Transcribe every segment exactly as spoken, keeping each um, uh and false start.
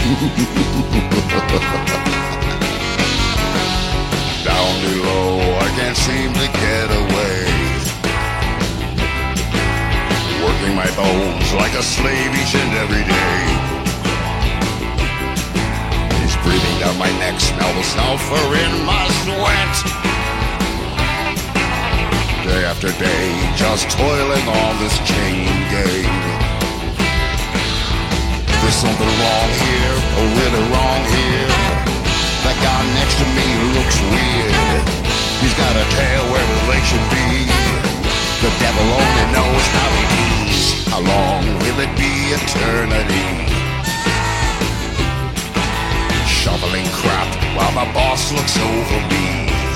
Down below, I can't seem to get away. Working my bones like a slave each and every day. He's breathing down my neck, smell the sulfur in my sweat. Day after day, just toiling on this chain gang. There's something wrong here, oh really wrong here. That guy next to me looks weird. He's got a tail where his legs should be. The devil only knows how he is. How long will it be? Eternity. Shoveling crap while my boss looks over me.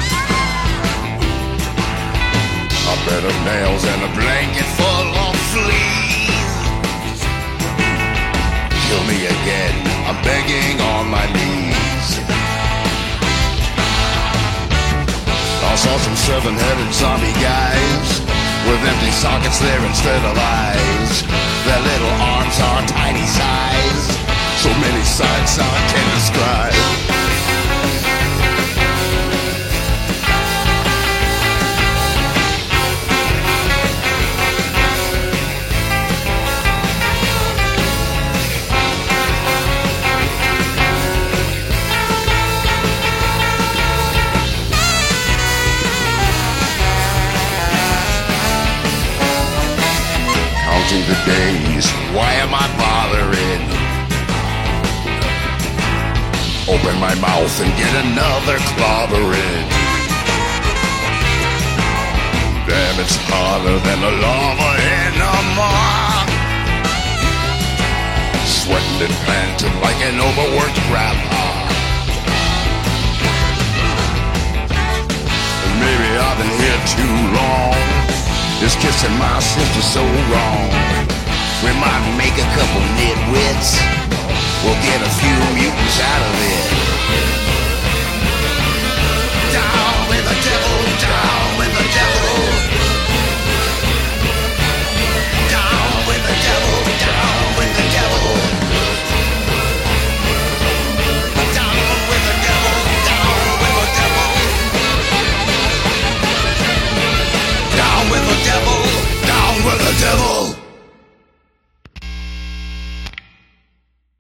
A bed of nails and a blanket full of fleas. Kill me again, I'm begging on my knees. I saw some seven-headed zombie guys with empty sockets there instead of eyes. Their little arms are tiny size, so many sides I can't describe. The days, why am I bothering? Open my mouth and get another clobbering. Damn, it's harder than the lava in a mine. Sweating and panting like an overworked grandpa. And maybe I've been here too long. This kissing my sister so wrong. We might make a couple nitwits. We'll get a few mutants out of it.